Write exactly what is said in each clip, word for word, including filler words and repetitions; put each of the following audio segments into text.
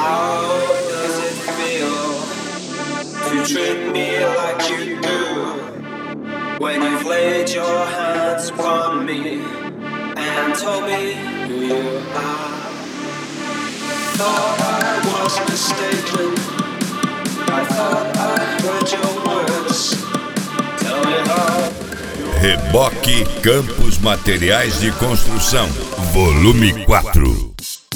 Treat me like you do when you've laid your hands upon me and told me who you are. Thought I was mistaken. I thought I heard your words. Tell me how. Reboque Campos Materiais de Construção, volume quatro.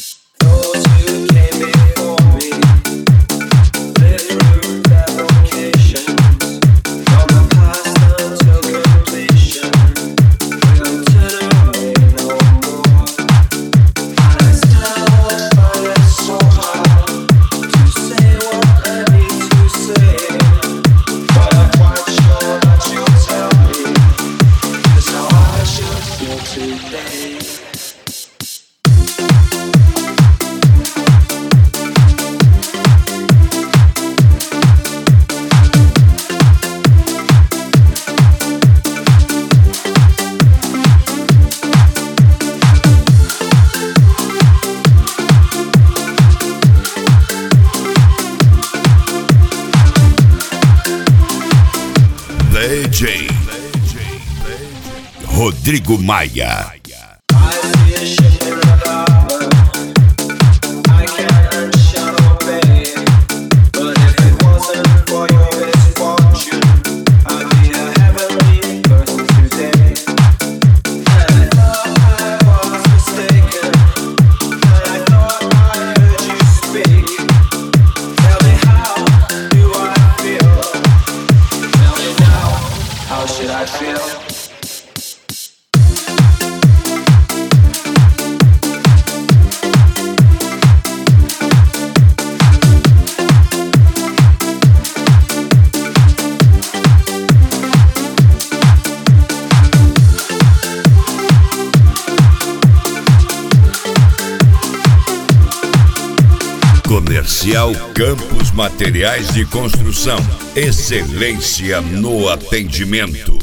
D J Rodrigo Maia. How should I feel? Comercial Campos Materiais de Construção. Excelência no atendimento.